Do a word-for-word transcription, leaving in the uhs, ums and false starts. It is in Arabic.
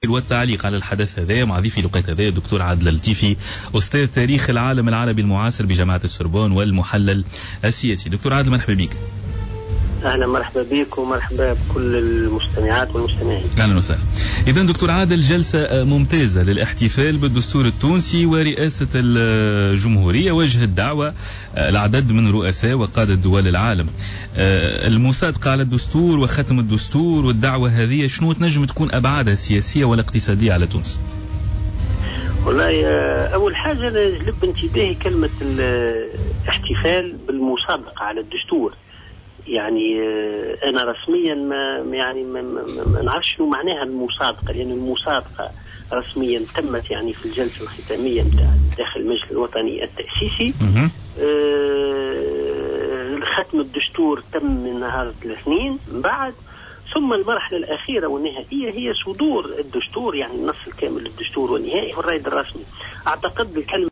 والتعليق على الحدث هذا مع ضيفي لقيت هذا الدكتور عادل اللطيفي، أستاذ تاريخ العالم العربي المعاصر بجامعة السوربون والمحلل السياسي. دكتور عادل مرحبا بك. أهلا مرحبا بك ومرحبا بكل المستمعات والمستمعين. أهلا وسهلا. إذن دكتور عادل، جلسة ممتازة للاحتفال بالدستور التونسي ورئاسة الجمهورية وجهت دعوة العدد من رؤساء وقادة دول العالم. المصادقة على الدستور وختم الدستور والدعوة هذه شنو تنجم تكون أبعادها السياسية والاقتصادية على تونس؟ والله أول حاجة نجلب انتباهي كلمة الاحتفال بالمصادقة على الدستور. يعني أنا رسميا ما يعني ما, ما, ما نعرفش شنو معناها المصادقة، لأن المصادقة رسميا تمت يعني في الجلسة الختامية نتاع داخل المجلس الوطني التأسيسي. آه ختم الدستور تم من نهار الاثنين بعد، ثم المرحلة الأخيرة والنهائية هي صدور الدستور، يعني النص الكامل للدستور والنهائي والرائد الرسمي. أعتقد الكلمة